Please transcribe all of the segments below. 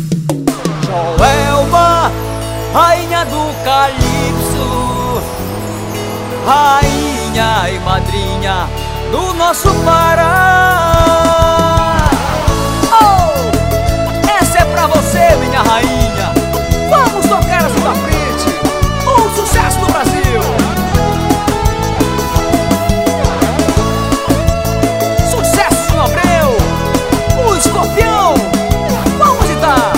Joelma, rainha do calypso, rainha e madrinha do nosso Pará. Oh, essa é pra você, minha rainha. Vamos tocar a sua frente, um sucesso no Brasil. Sucesso no Abreu, o Escorpião. Vamos editar.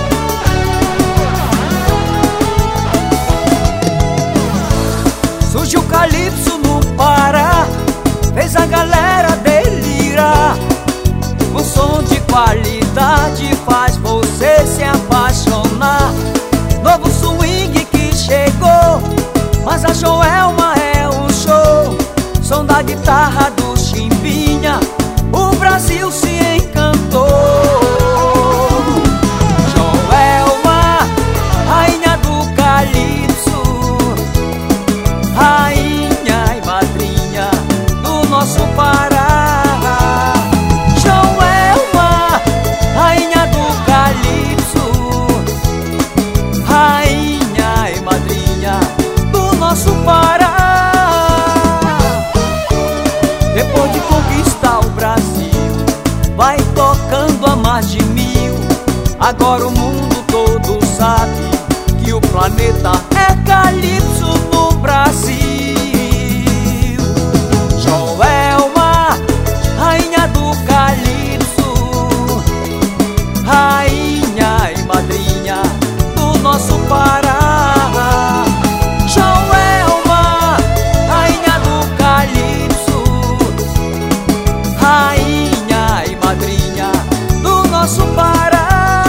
Surgiu o calypso no Pará, fez a galera delirar. Um som de qualidade faz você se apaixonar. Novo swing que chegou, mas a Joelma é um show. Som da guitarra do Chimbinha, o Brasil se encantou. Joelma, rainha do calypso, rainha e madrinha do nosso Pará. Joelma, rainha do calypso, rainha e madrinha do nosso Pará. Depois de conquistar o Brasil, vai tocando a mais de 1000. Agora o mundo todo sabe que o planeta é calypso no Brasil. Joelma, rainha do calypso, rainha e madrinha do nosso Pará. Joelma, rainha do calypso, rainha e madrinha do nosso Pará.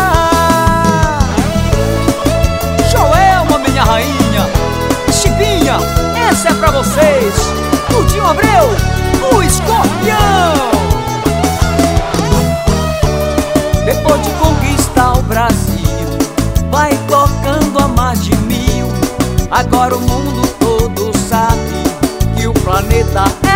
Joelma, minha rainha, Chimbinha, essa é pra vocês. Tudinho Abreu, o Escorpião. Depois de conquistar o Brasil, vai tocando a mais de 1000. Agora o mundo todo sabe que o planeta é